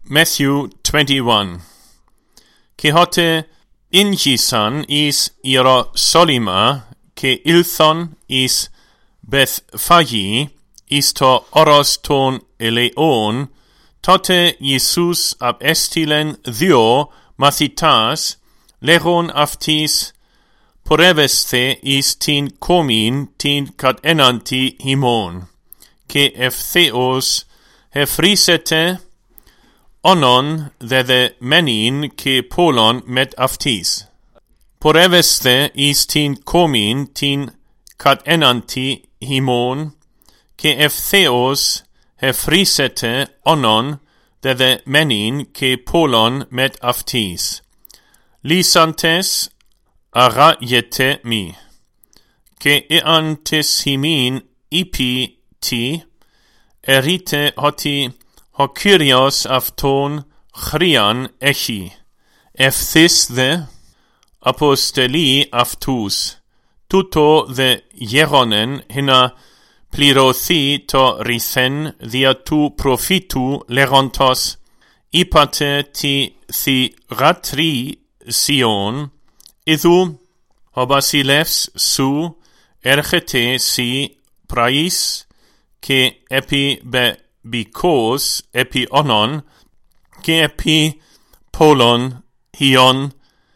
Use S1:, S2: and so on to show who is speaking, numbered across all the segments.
S1: Matthew 21. Και hote ingisan is Ierosolima και ήλθον εις Bethphagi εις το όρος των ελαιών, τότε Ιησούς απέστειλεν δύο μαθητάς, λέγον αυτοίς, πορεύεσθε εις την κόμην την κατ' έναντι ημών, και ευθέως εφρίσετε όνον δεδεμένην και πόλον μετ' αυτοίς. Πορεύεσθε εις την κόμην την κατ' έναντι ημών, και ευθέως εφρίσετε όνον δεδεμένην και πόλον μετ' αυτοίς. Λύσαντες αγάγετε μη, και εάν τες ημίν υπή τι, ερείτε ότι ο Κύριος αυτόν χρειαν έχει. Ευθύς δε αποστελεί αυτούς, τούτο δε γέρονεν να πληρωθεί το ρηθεν δια του προφήτου λέγοντος, είπατε τη θυγατρή Σιών, ιδού ο βασιλεύς σου έρχεται σοι πράης και επί μπικός επί όνων και επί πόλων ιών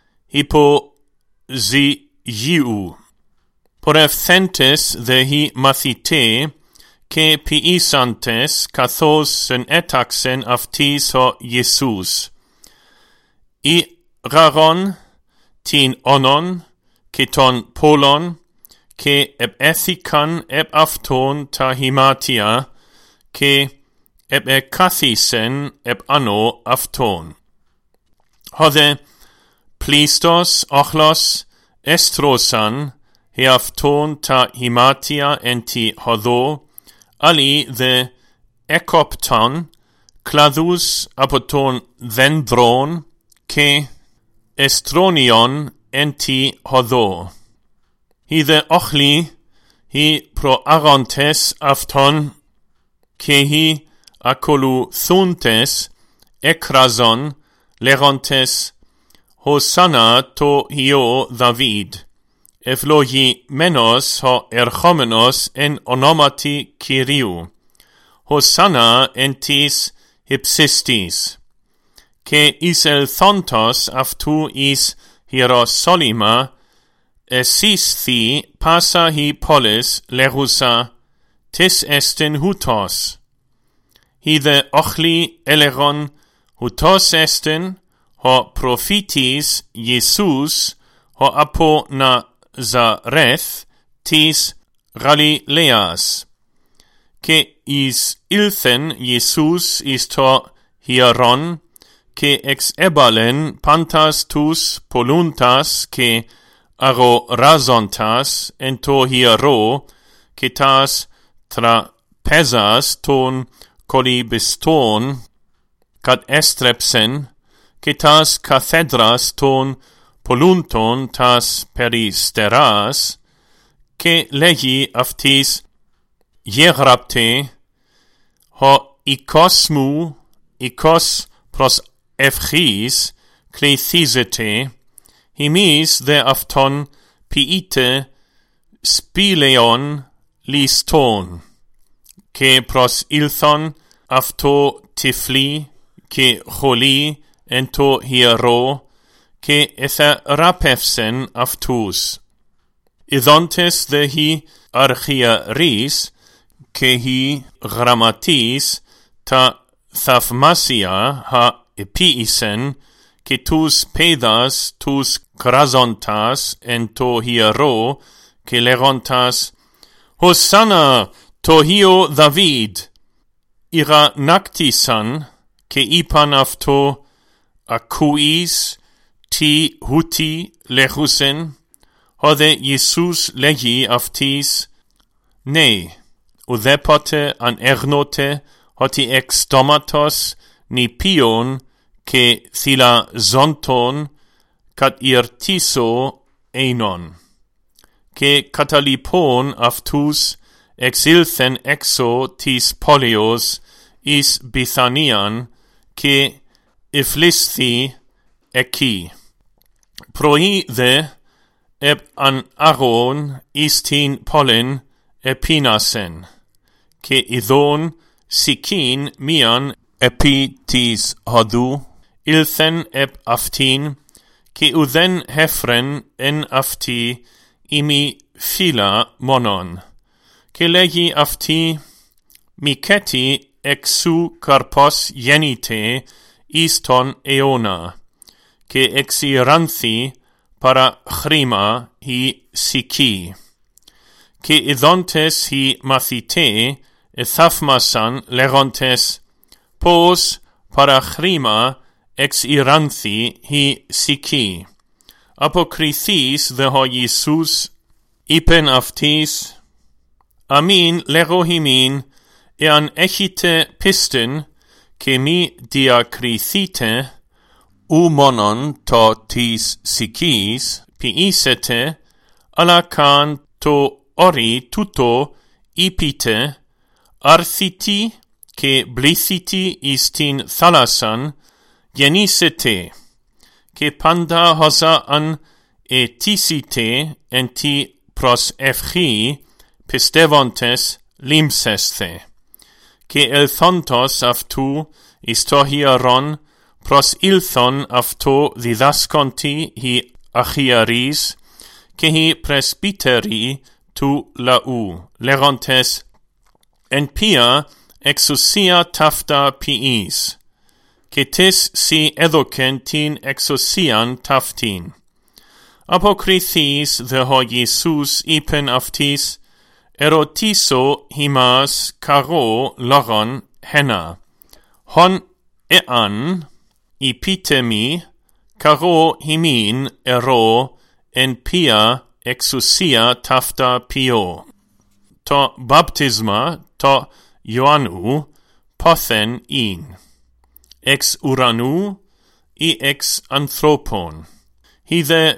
S1: υποζυγίου. Πορευθέντες δε οι μαθηταί και ποιήσαντες καθώς έταξεν αυτοίς ο Ιησούς. Ήγαγον την όνον και των πόλων και επέθηκαν επ' αυτόν τα χυμάτια και επεκάθισεν επ' ανώ αυτόν. Hodε πλήστος όχλος εστρώσαν αυτόν τα χυμάτια εν τη οδό, άλλοι δε εκόπταν κλαδούς από τον δένδρον και εστρώνιον εν τη οδό. Οι δε όχλοι οι προαγόντες αυτόν και οι ακολουθούντες εκράζον λέγοντες Χωσάνα το Υιό Δαβίδ, ευλογημένος ο ερχόμενος εν ονόματι Κυρίου, Χωσάνα εν της υψίστης. Και εισελθόντος αυτού εις Ierosόλυμα, εσύσθη πάσα η πόλης λέγουσα, τες εστιν χούτος. Οι δε όχλοι έλεγον, χούτος εστιν, ο προφήτης Ιησούς, ο από Ναζαρέθ της Γαλιλαίας. Και εις ήλθεν Ιησούς εις το Ιερόν, και εξέβαλεν πάντας τους πολλούντας και αγοράζοντας εν το ιερό, και τας τραπέζας των κολυμπιστών κατ' έστρεψεν, και τας καθέδρας των πολλούντων τας περιστεράς, και λέγει αυτοίς, γεγραπτε, ο οικός μου, οικός προς ευχής, κληθίζεται, ημείς δε αυτόν ποιείτε σπήλαιον ληστών, και προς ήλθον αυτό τυφλή και χολή εν το ιερό, και εθεράπευσεν αυτούς. Ιδόντες δε οι αρχιερείς και οι γραμματείς τα θαυμάσια επίησεν, και τους παιδας τους κράζοντας εν το ιερό, και λέγοντας, Χωσάνα το Υιό Δαβίδ, ηρανάκτησαν, και είπαν αυτό, ακούεις τι χούτι λέγουσεν. Hodε Ιησούς λέγει αυτοίς, ναι, ουδέποτε ανέγνωτε ότι εξ στόματος νηπίων και θυλαζόντων κατηρτήσω ένον. Και κατά λοιπόν αυτούς εξήλθεν έξω της πόλεως εις Μπιθανίαν, και iflisthi εκεί. Πρωί δε an Aaron istin pollen επίνασεν, και ειδών σικήν μίαν επί της οδού, ήλθεν αυτήν, και ουδέν χέφρεν εν αυτή ημι φύλλα μόνον. Και λέγει αυτή, μικέτη εξου καρπός γεννήτε εις τον αιώνα, και εξηράνθη παρά χρήμα η σική. Και ειδώντες οι μαθητέ εθαύμασαν λέγοντες, πώς παρά χρήμα εξηράνθη η σική. Αποκριθείς δε ο Ιησούς είπεν αυτοίς, αμήν λέγω ημίν, εάν έχετε πίστην και μη διακριθείτε, ου μόνον το της σικής ποιήσετε, αλλά καν το όρι τούτο είπετε, αρθίτη και μπλήθητη εις την θάλασσαν, γεννήσετε, και πάντα χωζάαν ετήσετε εν τη προσευχή πιστεύοντες λίμσεσθε. Και ελθόντος αυτού εις το χειρόν προσήλθον αυτό διδάσκοντι οι αρχιερείς και οι πρεσβύτεροι του λαού, λέγοντες, εν ποια εξουσία ταύτα ποιείς, και τες σοι έδωκεν την εξουσίαν ταύτην. Αποκριθείς δε ο Ιησούς είπεν αυτοίς, ερωτήσω ημάς καρό λόγον χένα. Χον εάν είπετε μη, καρό ημίν ερώ εν ποια εξουσία ταύτα ποιώ. Το βαπτίσμα το Ιωάννου πόθεν ειν, εξ ουρανού ή εξ ανθρώπων. Είδε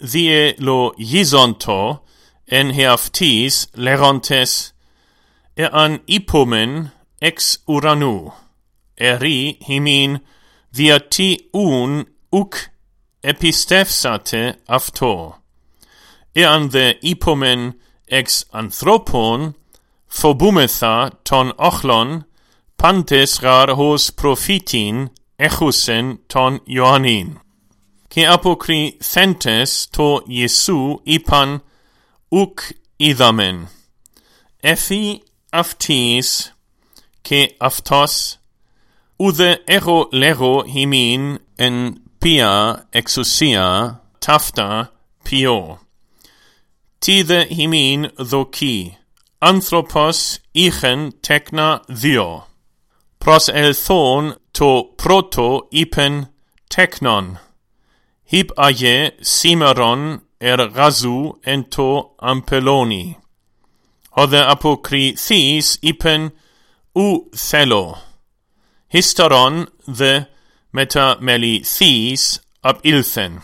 S1: διελογίζοντο εν εαυτής λέγοντες, εάν είπομεν εξ ουρανού, ερεί ημίν διατί ουν ουκ επιστεύσατε αυτό. Εάν δε είπομεν εξ ανθρώπων, φοβούμεθα τον όχλον, πάντες γαρχος προφήτην έχουσεν τον Ιωάννην. Και αποκριθέντες το Ιησού είπαν, ουκ είδαμεν. Εφή αυτής και αυτός, ουδε εγώ λέγω ημίν εν ποια εξουσία ταύτα ποιώ. Τι δε ημίν δοκί, άνθρωπος είχεν τέκνα δύο. Προσελθόν το πρώτο είπεν τέκνον, χιπ αγε σήμερον εργαζού εν το αμπελώνει. Οδε αποκριθείς είπεν ου θέλω. Historον δε μεταμεληθείς απήλθεν.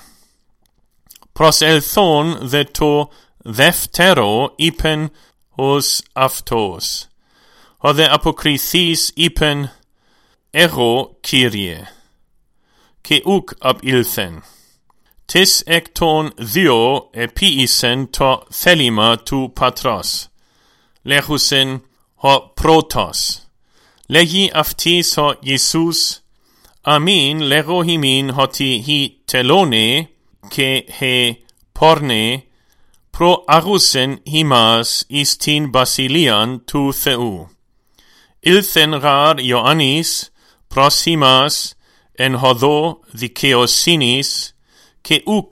S1: Προσελθόν δε το δεύτερο είπεν ως αυτός. Οδε αποκριθείς είπεν εγώ Κύριε. Και ουκ απήλθεν. Τις εκ των δύο επίησεν το θέλημα του πατρός. Λέγουσεν ο πρώτος. Λέγει αυτής ο Ιησούς, αμήν λέγω ημίν ότι οι τελώνε και οι πόρνε προάγουσεν ημάς εις την βασιλείαν του Θεού. Ήλθεν γαρ Ιωάννης προς ημάς εν οδό δικαιοσύνης και ουκ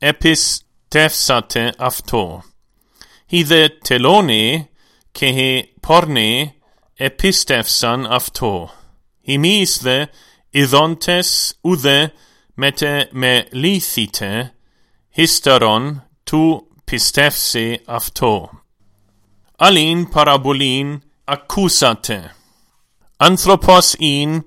S1: επιστεύσατε αυτό. Οι δε τελώνε και οι πόρνε επίστευσαν αυτό. Εμείς δε ειδώντες ουδε μετεμελήθητε, ύστερον του πιστεύσε αυτό. Αλλήν παραβολήν ακούσατε. Άνθρωπος ειν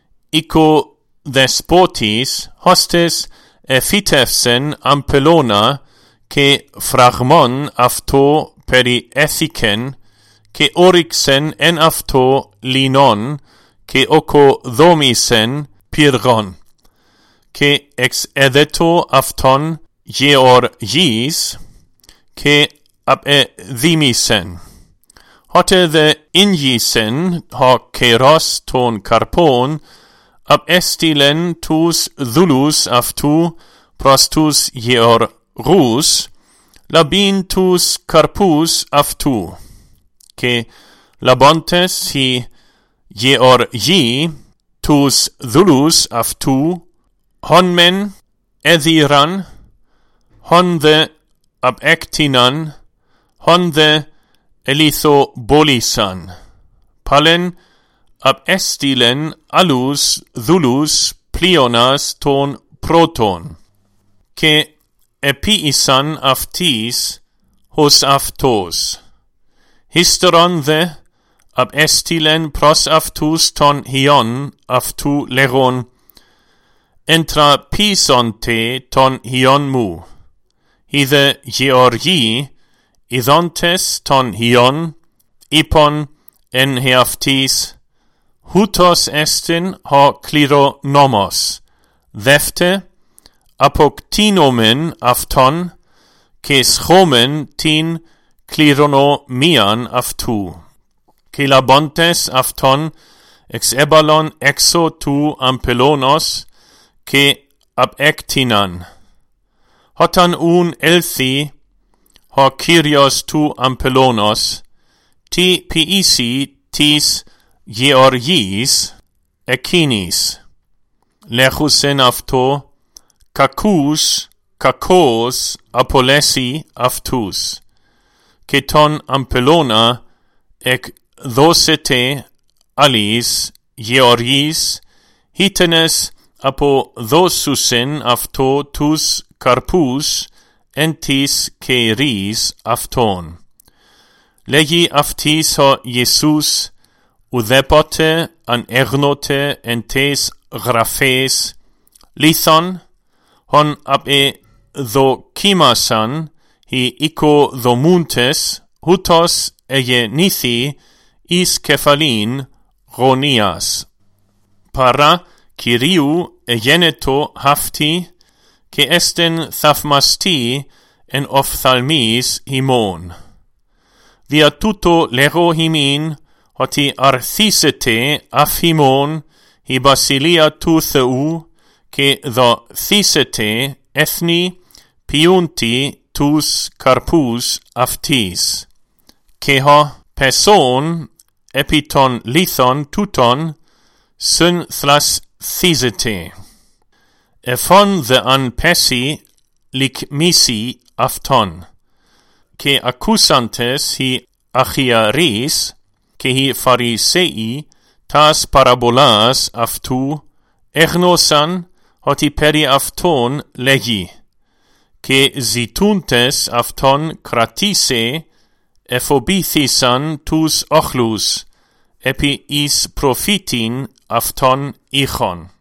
S1: οικοδεσπότης, χώστες εφήτευσεν αμπελώνα και φραγμόν αυτό περιέθηκεν και όριξεν εν αυτό λινόν και οκοδόμησεν πύργον. και εξέδετο αυτόν γεωργείς και απεδήμησεν. Hote δε ίνγησεν ho καιρός των καρπών, απέστειλεν τους δούλους αυτού προς τους γεωργούς, λαμπειν τους καρπούς αυτού. Και λαμπόντες οι γεωργοί τους δούλους αυτού, hon μεν έδιραν, hon δε απέκτηναν, hon δε ελιθοβόλησαν. Πάλεν απέστειλεν άλλους δούλους πλεόνας των πρώτων, και επίησαν αυτοίς ως αυτός. Ύστερον δε απέστειλεν προς αυτούς των υιών αυτού λέγον, εντραπήσονται των υιών μου. Είδε γεωργοί, ειδόντες των υιών, είπον εν εαυτοίς, χούτος εστιν ο κληρονόμος. Δεύτε, αποκτήνομεν αυτόν και σχόμεν την κληρονομίαν αυτού. Και λαμπόντες αυτόν εξέβαλον έξω του αμπελώνος και απέκτηναν. Όταν ουν έλθει ο Κύριος του αμπελώνος, τι ποιήσει της γεωργής εκείνης. Λέγουσεν αυτό, κακός απολέσει αυτούς, και τον αμπελώνα εκδώσετε άλλης γεωργής, χίτενες αποδώσουσεν αυτό τους καρπούς εν της καιρής αυτών. Λέγει αυτής ο Ιησούς, ουδέποτε ανέγνωτε εν τες γραφές, λίθον, hon απεδοκίμασαν οι οικοδομούντες, ούτως εγεννήθη εις κεφαλήν γωνίας. Παρά Κυρίου εγένετο αυτή, και έστεν θαυμαστή εν οφθαλμής ημών. Δια τούτο λέγω ημίν, ότι αρθήσετε αφ' ημών η βασιλεία του Θεού, και δοθήσετε έθνη ποιούντι τους καρπούς αυτής. Και ο πεσόν επί των λίθων τούτων συνθλασθίζεται. Εφόν δε αν πέσει λικμίσει αυτόν. Και ακούσαντες οι αχιαρείς και οι φαρισαίοι τας παραβολάς αυτού, έγνωσαν ότι περί αυτόν λέγει, και ζητούντες αυτόν κρατήσε, εφοβήθησαν τους όχλους, επί εις προφήτην αυτόν είχον.